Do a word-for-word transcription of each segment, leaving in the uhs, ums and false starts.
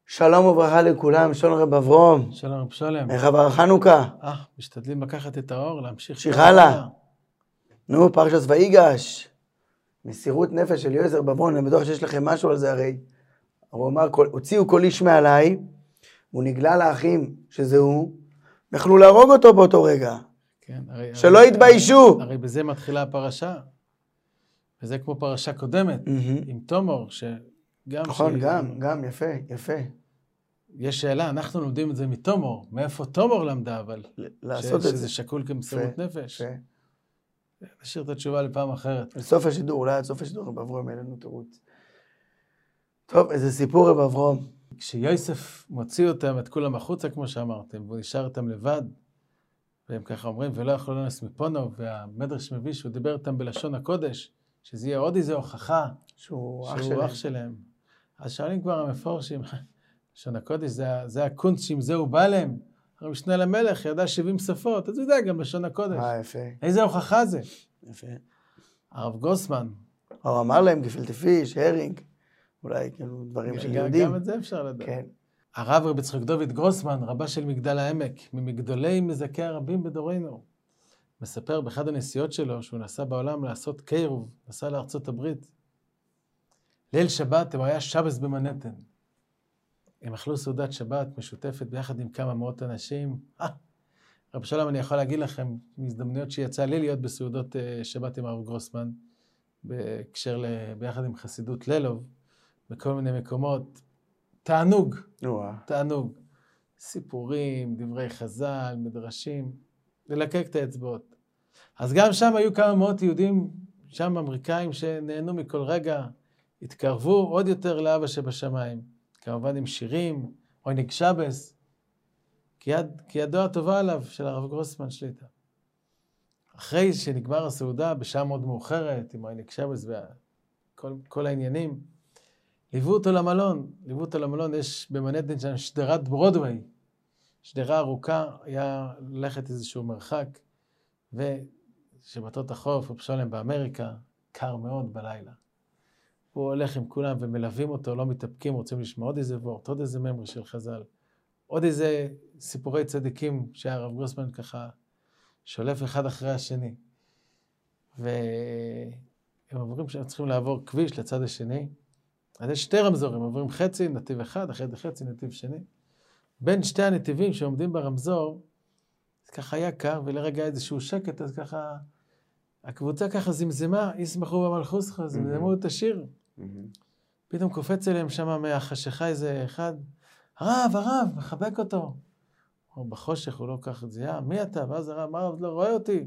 שלום וברכה לכולם, שלום רב אברום. שלום רב שלם. איך עבר חנוכה? אה, משתדלים לקחת את האור, להמשיך. המשיך הלאה. נו, פרשת ויגש. מסירות נפש של יועזר בברון, אני בטוח שיש לכם משהו על זה הרי. הוא אמר, הוציאו כל איש מעליי, הוא נגלה לאחים שזה הוא, יכלו להרוג אותו באותו רגע. כן, הרי, שלא הרי, יתביישו. הרי, הרי בזה מתחילה הפרשה. וזה כמו פרשה קודמת, Mm-hmm. עם תומר, שגם... נכון, ש... גם, גם, יפה, יפה. יש שאלה, אנחנו לומדים את זה מתומר, מאיפה תומר למדה, אבל... לעשות ש... את שזה זה. שקול כמסירות נפש. יפה. נשאיר את התשובה לפעם אחרת. לסוף השידור, אולי עד סוף השידור רב אברום, אין לנו תירוץ. טוב, איזה סיפור רב אברום. כשיוסף מוציא אותם, את כולם החוצה, כמו שאמרתם, והוא נשאר אותם לבד, והם ככה אומרים, ולא יכלו לנס מפונו, והמדרש מביא שהוא דיבר איתם בלשון הקודש, שזה יהיה עוד איזו הוכחה, שהוא אח שהוא שלהם. אח שלהם. אז שואלים כבר המפורשים, לשון הקודש, זה, זה הקונץ שעם זה הוא בא להם. הרי משנה למלך ידע שבעים שפות, אז הוא יודע גם לשון הקודש. אה, יפה. איזה הוכחה זה? יפה. הרב גוסמן. הוא אמר להם גפילטע פיש, הרינג, אולי כאילו דברים של גם, יהודים. גם את זה אפשר לדעת. כן. הרב רבי יצחק דוד גרוסמן, רבה של מגדל העמק, ממגדולי מזכי הרבים בדורנו, מספר באחד הנסיעות שלו, שהוא נסע בעולם לעשות קירוב, נסע לארצות הברית. ליל שבת, הוא היה שבס במנהטן. הם אכלו סעודת שבת משותפת ביחד עם כמה מאות אנשים. אה, רב שלום, אני יכול להגיד לכם, מהזדמנויות שיצא לי להיות בסעודות שבת עם הרב גרוסמן, בהקשר ל... ביחד עם חסידות לילוב, בכל מיני מקומות. תענוג, וואו. תענוג. סיפורים, דברי חז"ל, מדרשים, ללקק את האצבעות. אז גם שם היו כמה מאות יהודים, שם אמריקאים שנהנו מכל רגע, התקרבו עוד יותר לאבא שבשמיים. כמובן עם שירים, עונג שבס, כי, יד, כי ידו הטובה עליו של הרב גרוסמן שליטה. אחרי שנגמר הסעודה, בשעה מאוד מאוחרת, עם עונג שבס וכל כל העניינים, ליוו אותו למלון, ליוו אותו למלון, יש במנהטן שם שדרת ברודווי, שדרה ארוכה, היה ללכת איזשהו מרחק, ושבתות החוף, אופשולם באמריקה, קר מאוד בלילה. הוא הולך עם כולם ומלווים אותו, לא מתאפקים, רוצים לשמוע עוד איזה וורט, עוד איזה ממר של חז"ל, עוד איזה סיפורי צדיקים שהרב גרוסמן ככה שולף אחד אחרי השני. והם עוברים שהם צריכים לעבור כביש לצד השני, אז יש שתי רמזורים, עוברים חצי, נתיב אחד, אחרי זה חצי, נתיב שני. בין שתי הנתיבים שעומדים ברמזור, אז ככה היה קר, ולרגע איזשהו שקט, אז ככה, הקבוצה ככה זמזמה, ישמחו במלכוסך, זמזמו את השיר. פתאום קופץ אליהם שם מהחשיכה איזה אחד, הרב, הרב, מחבק אותו. או בחושך הוא לא כך את זה, יא, מי אתה? ואז הרב, מה הרב לא רואה אותי?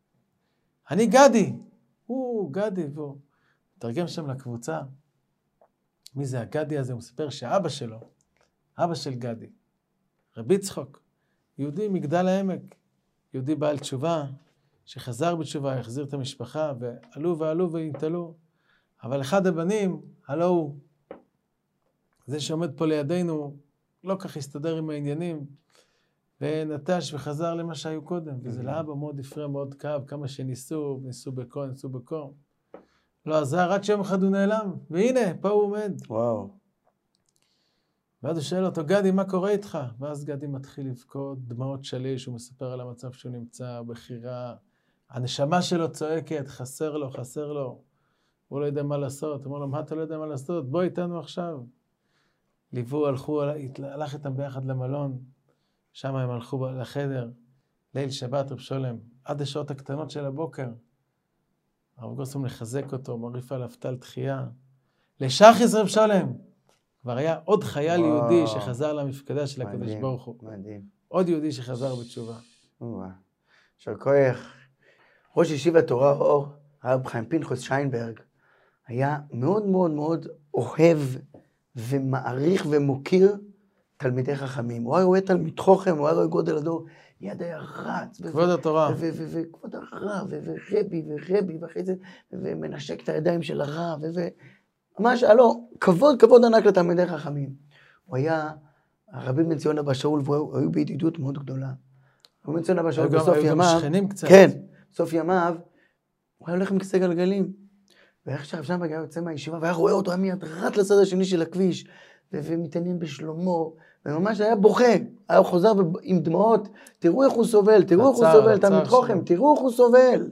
אני גדי. הוא גדי, והוא תרגם שם לקבוצה. מי זה הגדי הזה? הוא מספר שאבא שלו, אבא של גדי, רבי צחוק, יהודי מגדל העמק, יהודי בעל תשובה, שחזר בתשובה, החזיר את המשפחה, ועלו ועלו והתעלו. אבל אחד הבנים, הלא הוא, זה שעומד פה לידינו, לא כך הסתדר עם העניינים, ונטש וחזר למה שהיו קודם, וזה לאבא מאוד הפריע, מאוד כאב, כמה שניסו, ניסו בקור, ניסו בקור. לא עזר, רק שיום אחד הוא נעלם, והנה, פה הוא עומד. וואו. ואז הוא שואל אותו, גדי, מה קורה איתך? ואז גדי מתחיל לבכות, דמעות שליש, הוא מספר על המצב שהוא נמצא, בחירה. הנשמה שלו צועקת, חסר לו, חסר לו. הוא לא יודע מה לעשות. הוא אומר לו, מה אתה לא יודע מה לעשות? בוא איתנו עכשיו. ליוו, הלכו, הלך איתם ביחד למלון. שם הם הלכו לחדר. ליל שבת, רב שולם, עד השעות הקטנות של הבוקר. הרב גרוסמן לחזק אותו, מוריף עליו טל תחייה. לשחיס רב שולם. כבר היה עוד חייל וואו. יהודי שחזר למפקדה של הקדוש ברוך הוא. מדהים. עוד יהודי שחזר בתשובה. וואו. יישר כוח. ראש ישיבת תורה אור, הרב חיים פנחס שיינברג, היה מאוד מאוד מאוד אוהב ומעריך ומוקיר תלמידי חכמים. הוא היה רואה תלמיד חוכם, הוא היה רואה גודל הדור, יד היה רץ. כבוד התורה. וכבוד הרב, ורבי, ורבי, ואחרי זה, ומנשק את הידיים של הרב, ממש היה לו כבוד, כבוד ענק לתלמידי חכמים. הוא היה, הרבי בן ציון אבא שאול, והוא היו בידידות מאוד גדולה. הרבי בן ציון אבא שאול בסוף ימיו, היו גם שכנים קצת. כן, בסוף ימיו, הוא היה הולך עם כיסא גלגלים. ואיך שהרב שיינברג היה יוצא מהישיבה, והיה רואה אותו, היה מיד רץ לצד השני של הכביש, ו- ומתעניין בשלומו, וממש היה בוכה, היה חוזר עם דמעות, תראו איך הוא סובל, תראו איך הוא סובל, תלמיד חוכם, תראו איך הוא סובל.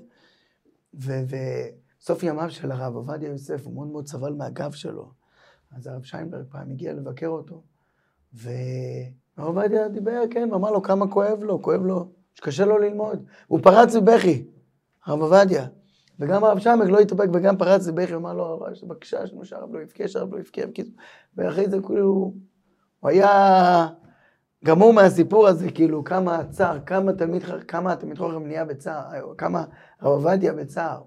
וסוף ימיו של הרב עובדיה יוסף, הוא מאוד מאוד סבל מהגב שלו. אז הרב שיינברג פעם הגיע לבקר אותו, והרב עובדיה דיבר, כן, ואמר לו כמה כואב לו, כואב לו, שקשה לו ללמוד. הוא פרץ בבכי, הרב עובדיה. וגם הרב שיינברג לא התאפק וגם פרץ בבכי, הוא אמר לו, בבקשה, שהרב לא יבכה, שהרב לא יבכה, ואחרי זה כאילו, הוא היה גמור מהסיפור הזה, כאילו, כמה הצער, כמה תלמיד, כמה התלמיד חוכם נהיה בצער, כמה הרב עובדיה בצער.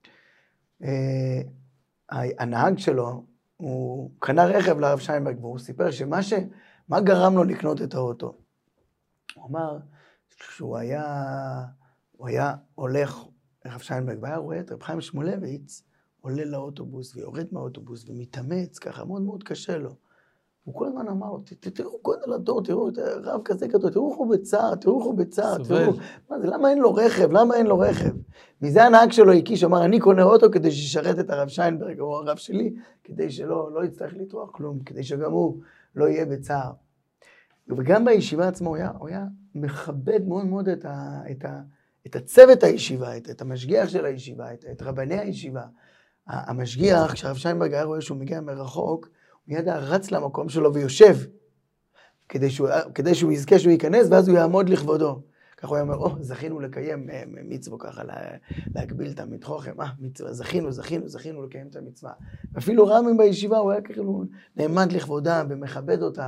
הנהג שלו, הוא קנה רכב לרב שיינברג, והוא סיפר שמה ש... מה גרם לו לקנות את האוטו? הוא אמר שהוא היה, הוא היה הולך, הרב שיינברג, והיה רואה את רב חיים שמואלביץ, עולה לאוטובוס ויורד מהאוטובוס ומתאמץ, ככה מאוד מאוד קשה לו. הוא כל הזמן אמר לו, תראו גודל הדור, תראו, רב כזה גדול, תראו איך הוא בצער, תראו איך הוא בצער, תראו, מה זה, למה אין לו רכב, למה אין לו רכב? מזה הנהג שלו הקיש, אמר, אני קונה אוטו כדי שישרת את הרב שיינברג, או הרב שלי, כדי שלא לא יצטרך לטרוח כלום, כדי שגם הוא לא יהיה בצער. וגם בישיבה עצמו, הוא היה, הוא היה מכבד מאוד מאוד את, ה, את, ה, את הצוות הישיבה, את, את המשגיח של הישיבה, את, את רבני הישיבה. המשגיח, כשהרב שיינברג היה רואה שהוא מגיע מרחוק, מיד רץ למקום שלו ויושב, כדי שהוא, כדי שהוא יזכה שהוא ייכנס, ואז הוא יעמוד לכבודו. ככה הוא אומר, או, זכינו לקיים מצווה ככה, להגביל את תלמיד חוכם, אה, מצווה, זכינו, זכינו, זכינו לקיים את המצווה. אפילו רמים בישיבה, הוא היה כאילו נעמד לכבודם ומכבד אותם.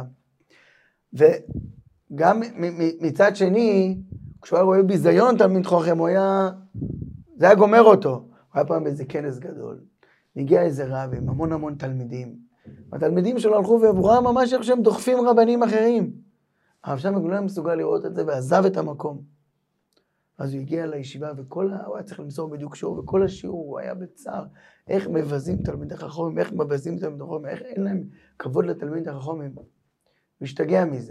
וגם מצד שני, כשהוא היה רואה ביזיון תלמיד חוכם, הוא היה, זה היה גומר אותו. הוא היה פעם באיזה כנס גדול. הגיע איזה רב עם המון המון תלמידים. התלמידים שלו הלכו ועבורה ממש איך שהם דוחפים רבנים אחרים. הרב שיינברג לא היה מסוגל לראות את זה ועזב את המקום. אז הוא הגיע לישיבה וכל ה... הוא היה צריך למסור בדיוק שיעור, וכל השיעור הוא היה בצער. איך מבזים תלמידי חכמים, איך מבזים תלמידי חכמים, איך אין להם כבוד לתלמידי חכמים. הוא השתגע מזה.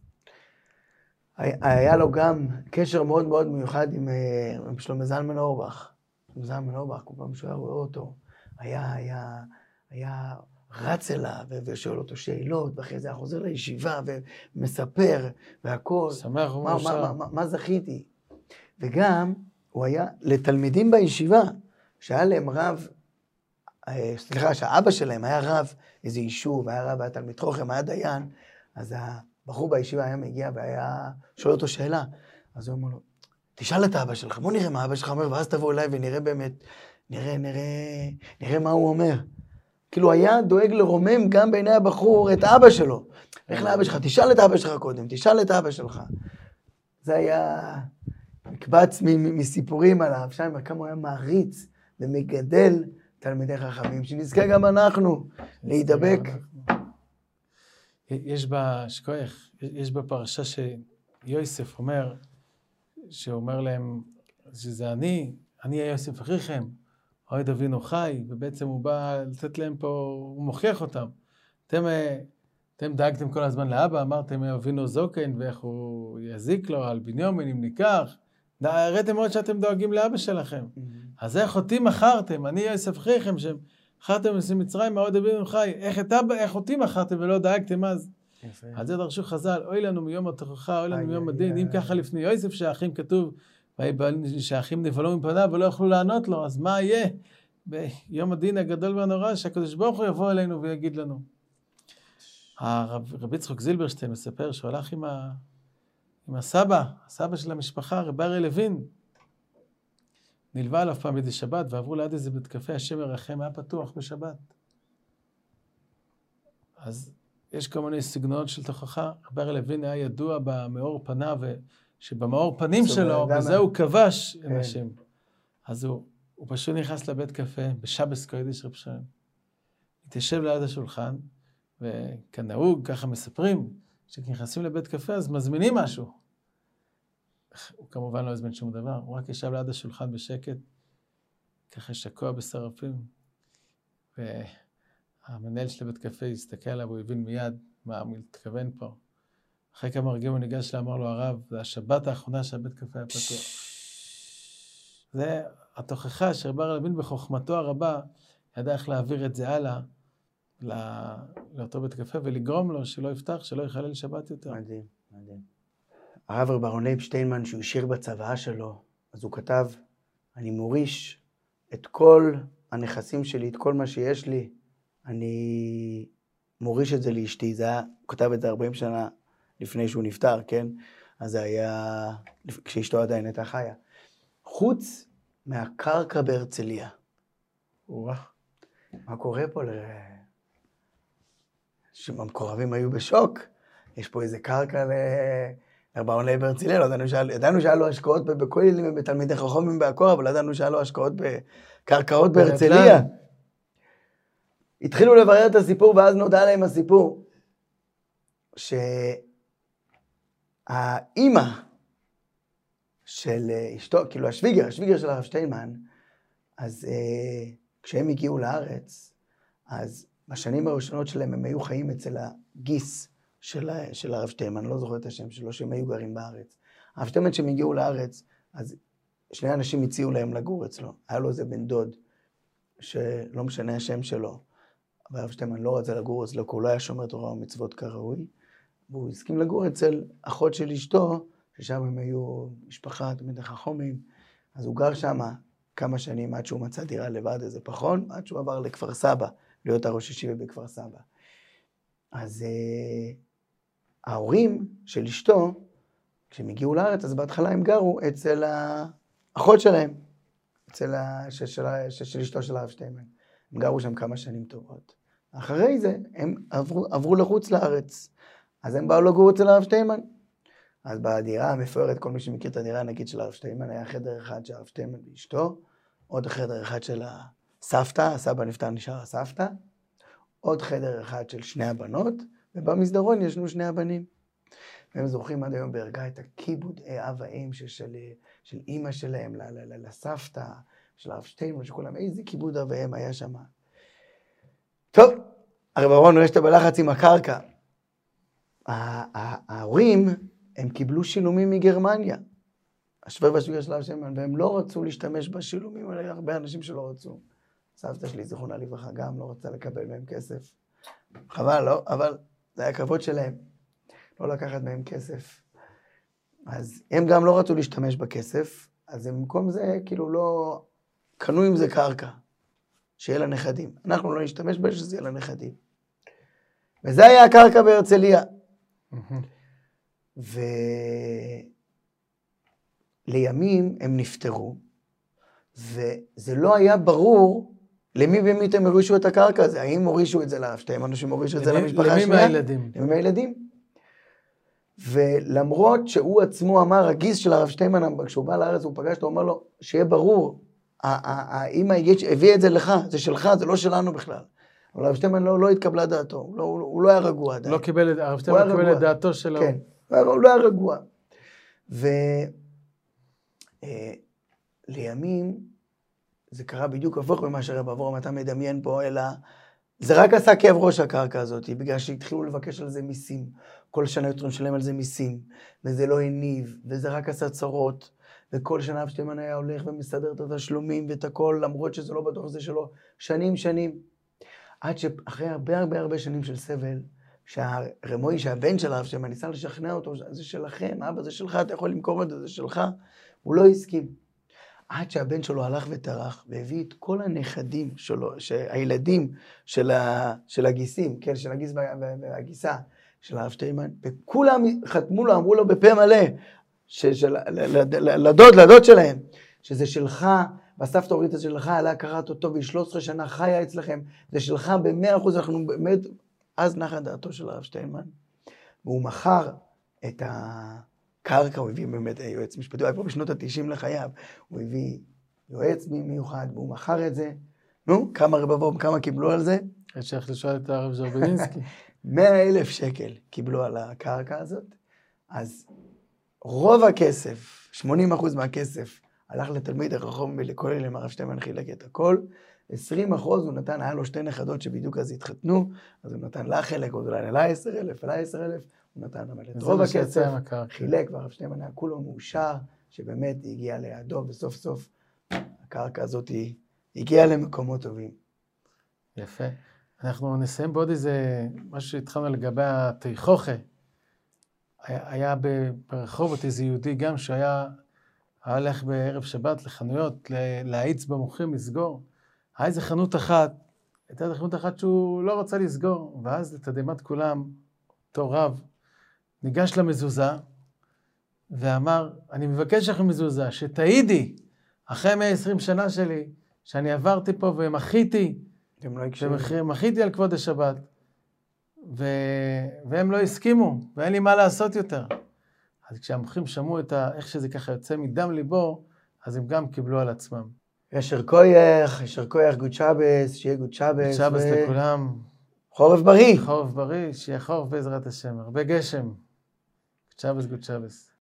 היה לו גם קשר מאוד מאוד מיוחד עם, עם שלמה זלמן אורבך. שלמה זלמן אורבך, כל פעם שהוא היה רואה אותו, היה, היה, היה רץ אליו ושואל אותו שאלות, ואחרי זה היה חוזר לישיבה ומספר והכל. שמח מה, מה, מה, מה, מה זכיתי? וגם הוא היה לתלמידים בישיבה, שהיה להם רב, סליחה, שהאבא שלהם היה רב איזה יישוב, היה רב, היה תלמיד חוכם, היה דיין, אז הבחור בישיבה היה מגיע והיה שואל אותו שאלה, אז הוא אומר לו, תשאל את האבא שלך, בוא נראה מה האבא שלך אומר, ואז תבוא אליי ונראה באמת, נראה, נראה, נראה מה הוא אומר. כאילו היה דואג לרומם גם בעיני הבחור את האבא שלו. איך לאבא שלך? תשאל את האבא שלך קודם, תשאל את האבא שלך. זה היה מקבץ מסיפורים על הרב שיינברג, כמה הוא היה מעריץ ומגדל תלמידי חכמים, שנזכה גם אנחנו להידבק. יש בה, שכוח, יש בה פרשה שיוסף אומר, שאומר להם, שזה אני, אני יוסף אחיכם, אוהד אבינו חי, ובעצם הוא בא לתת להם פה, הוא מוכיח אותם. אתם, אתם דאגתם כל הזמן לאבא, אמרתם אבינו זוקן, ואיך הוא יזיק לו על בנימין אם ניקח. הראיתם מאוד שאתם דואגים לאבא שלכם. אז איך אותי מכרתם, אני יוסף אחיכם, שמכרתם למצרים, אוהד אבינו חי, איך, אבא, איך אותי מכרתם ולא דאגתם אז? יפה. על זה דרשו חז"ל, אוי לנו מיום התוכחה, אוי לנו מיום הדין, אם ככה לפני יוסף שהאחים כתוב, שהאחים נבהלו מפניו ולא יכלו לענות לו, אז מה יהיה ביום הדין הגדול והנורא שהקדוש ברוך הוא יבוא אלינו ויגיד לנו? הרב יצחק זילברשטיין מספר שהוא הלך עם, ה... עם הסבא, הסבא של המשפחה, רב אריה לוין, נלווה עליו פעם איזה שבת ועברו ליד איזה בית קפה, השם ירחם, היה פתוח בשבת. אז יש כל מיני סגנונות של תוכחה, רב אריה לוין היה ידוע במאור פניו, שבמאור פנים שלו, וזה הוא כבש עם השם. אז הוא, הוא פשוט נכנס לבית קפה, בשבס קודש רב שלם. התיישב ליד השולחן, וכנהוג, ככה מספרים, כשנכנסים לבית קפה, אז מזמינים משהו. הוא כמובן לא הזמין שום דבר, הוא רק ישב ליד השולחן בשקט, ככה שקוע בשרפים, והמנהל של בית קפה הסתכל עליו, הוא הבין מיד מה הוא מתכוון פה. אחרי כמה רגעים הוא ניגש לאמר לו הרב, זה השבת האחרונה שהבית קפה היה פתוח. זה התוכחה שרב אריה לוין בחוכמתו הרבה, ידע איך להעביר את זה הלאה, לא, לאותו בית קפה ולגרום לו שלא יפתח, שלא יחלל שבת יותר. מדהים, מדהים. הרב ברון לייב שטיינמן, שהוא השאיר בצוואה שלו, אז הוא כתב, אני מוריש את כל הנכסים שלי, את כל מה שיש לי, אני מוריש את זה לאשתי. זה היה, הוא כתב את זה ארבעים שנה לפני שהוא נפטר, כן? אז זה היה, כשאשתו עדיין הייתה חיה. חוץ מהקרקע בהרצליה. וואו. מה קורה פה? שהמקורבים היו בשוק. יש פה איזה קרקע לרב ברון לייב בהרצליה. לא ידענו שהיה לו השקעות בכוללים ובתלמידי חכמים בעכו, אבל ידענו שהיה לו השקעות בקרקעות בהרצליה. התחילו לברר את הסיפור, ואז נודע להם הסיפור. שהאימא של אשתו, כאילו השוויגר, השוויגר של הרב שטיינמן, אז אה, כשהם הגיעו לארץ, אז בשנים הראשונות שלהם הם היו חיים אצל הגיס של, של הרב שטיינמן, לא זוכר את השם שלו, שהם היו גרים בארץ. הרב שטיינמן שהם הגיעו לארץ, אז שני אנשים הציעו להם לגור אצלו. היה לו איזה בן דוד, שלא משנה השם שלו, אבל הרב שטיינמן לא רצה לגור אצלו, כי הוא לא היה שומר תורה ומצוות כראוי, והוא הסכים לגור אצל אחות של אשתו, ששם הם היו משפחה, תלמידי חכמים, אז הוא גר שם כמה שנים עד שהוא מצא דירה לבד, איזה פחון, עד שהוא עבר לכפר סבא, להיות הראש ישיבה בכפר סבא. אז אה, ההורים של אשתו, כשהם הגיעו לארץ, אז בהתחלה הם גרו אצל האחות שלהם, אצל ה... של, של, של, של אשתו של הרב שטיינמן. הם גרו שם כמה שנים טובות. אחרי זה הם עברו, עברו לחוץ לארץ, אז הם באו לגור אצל הרב שטיינמן. אז בדירה המפוארת, כל מי שמכיר את הדירה, נגיד של הרב שטיינמן, היה חדר אחד של הרב שטיינמן ואשתו, עוד חדר אחד של הסבתא, הסבא נפטר נשאר הסבתא, עוד חדר אחד של שני הבנות, ובמסדרון ישנו שני הבנים. והם זוכרים עד היום בהרגע את הכיבוד אב האם של, של, של אימא שלהם ל, ל, ל, לסבתא, של הרב שטיינמן, שכולם, איזה כיבוד אב האם היה שם. טוב, הרב ברון רואה שאתה בלחץ עם הקרקע. ההורים, הם קיבלו שילומים מגרמניה. השווה והשוויגר של הרב שטיינמן, והם לא רצו להשתמש בשילומים, אבל היה הרבה אנשים שלא רצו. סבתא שלי, זיכרונה לברכה, גם לא רצה לקבל מהם כסף. חבל, לא? אבל זה היה כבוד שלהם. לא לקחת מהם כסף. אז הם גם לא רצו להשתמש בכסף, אז הם במקום זה, כאילו לא... קנו עם זה קרקע, שיהיה לנכדים. אנחנו לא נשתמש בה, שזה יהיה לנכדים. וזה היה הקרקע בהרצליה. ולימים הם נפטרו, וזה לא היה ברור למי ומי הם הורישו את הקרקע הזה. האם הורישו את זה לרב שטיינמן, או שהם הורישו את זה למשפחה השנייה? למי מהילדים? למי מהילדים. ולמרות שהוא עצמו אמר, הגיס של הרב שטיינמן, כשהוא בא לארץ, הוא פגש, הוא אומר לו, שיהיה ברור, האמא הביאה את זה לך, זה שלך, זה לא שלנו בכלל. אבל הרב שטיינמן לא, לא התקבלה דעתו, הוא לא, הוא לא היה רגוע עדיין. לא קיבל, הרב שטיינמן לא קיבל את דעתו שלו. כן, הוא לא היה רגוע. ולימים, זה קרה בדיוק הפוך ממה שרב אברהם אתה מדמיין פה, אלא זה רק עשה כאב ראש הקרקע הזאת, בגלל שהתחילו לבקש על זה מיסים. כל שנה יותר לשלם על זה מיסים, וזה לא הניב, וזה רק עשה צרות, וכל שנה הרב שטיינמן היה הולך ומסדר את התשלומים ואת הכל, למרות שזה לא בטוח זה שלו, שנים שנים. עד שאחרי הרבה הרבה הרבה שנים של סבל, שהרמוי, שהבן של הרב שטיינמן ניסה לשכנע אותו, זה שלכם, אבא זה שלך, אתה יכול למכור את זה, זה שלך, הוא לא הסכים. עד שהבן שלו הלך וטרח, והביא את כל הנכדים שלו, שהילדים של, ה, של הגיסים, כן, של הגיס והגיסה, של הרב שטיינמן, וכולם חתמו לו, אמרו לו בפה מלא, של, לדוד, לדוד שלהם, שזה שלך, והסבתא הוריד את זה שלך, עליה קראת אותו, והיא שלוש עשרה שנה חיה אצלכם, זה שלך במאה אחוז, אנחנו באמת, אז נחה דעתו של הרב שטיינמן, והוא מכר את הקרקע, הוא הביא באמת יועץ משפטי, הוא היה פה בשנות התשעים לחייו, הוא הביא יועץ מיוחד, והוא מכר את זה, נו, כמה רבבות, כמה קיבלו על זה? אני שייך לשאול את הרב ז'רבדינסקי. מאה אלף שקל קיבלו על הקרקע הזאת, אז רוב הכסף, שמונים אחוז מהכסף, הלך לתלמיד החכם ולכולל, עם הרב שטיינמן חילק את הכל, עשרים אחוז הוא נתן, היה לו שתי נכדות שבדיוק אז התחתנו, אז הוא נתן לה חלק, עוד אולי לה עשר אלף, לה עשר אלף, הוא נתן אבל את רוב הכסף, חילק, והרב שטיינמן היה כולו מאושר, שבאמת הגיע ליעדו, וסוף סוף הקרקע הזאת הגיעה למקומות טובים. יפה. אנחנו נסיים בעוד איזה, משהו שהתחלנו לגבי התיכוכה. היה, היה ברחובות איזה יהודי גם שהיה הלך בערב שבת לחנויות, להאיץ במוכרים, לסגור. היה איזה חנות אחת, הייתה איזה חנות אחת שהוא לא רצה לסגור, ואז לתדהמת כולם, אותו רב, ניגש למזוזה, ואמר, אני מבקש לכם מזוזה, שתעידי, אחרי מאה ועשרים שנה שלי, שאני עברתי פה ומחיתי, ומחיתי על כבוד השבת, ו... והם לא הסכימו, ואין לי מה לעשות יותר. אז כשהמוחים שמעו את ה... איך שזה ככה יוצא מדם ליבו, אז הם גם קיבלו על עצמם. ישר כוייך, ישר כוייך, גוד שבס, שיהיה גוד שבס. גוד שבס ו... לכולם. חורף בריא. חורף בריא, שיהיה חורף בעזרת השם, הרבה גשם. גוד שבס, גוד שבס.